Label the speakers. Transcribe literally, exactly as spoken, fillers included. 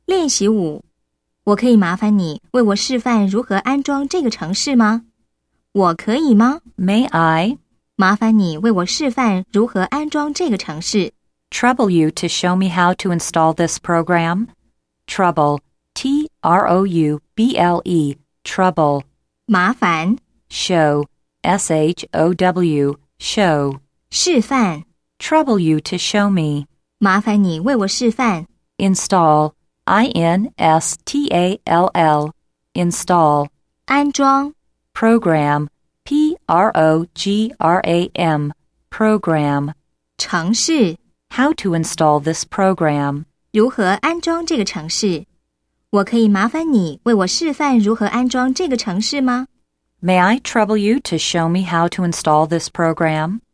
Speaker 1: 练习五，我可以麻烦你为我示范如何安装这个程式吗？我可以吗？
Speaker 2: May I?
Speaker 1: 麻烦你为我示范如何安装这个程式。
Speaker 2: Trouble you to show me how to install this program? Trouble, T R O U B L E, trouble.
Speaker 1: 麻烦
Speaker 2: Show, S H O W, show.
Speaker 1: 示范
Speaker 2: Trouble you to show me.
Speaker 1: 麻烦你为我示范。
Speaker 2: Install, I N S T A L L, install.
Speaker 1: 安装
Speaker 2: Program, P R O G R A M, program.
Speaker 1: 程式
Speaker 2: How to install this program.
Speaker 1: 如何安装这个程式？我可以麻烦你为我示范如何安装这个程式吗？
Speaker 2: May I trouble you to show me how to install this program?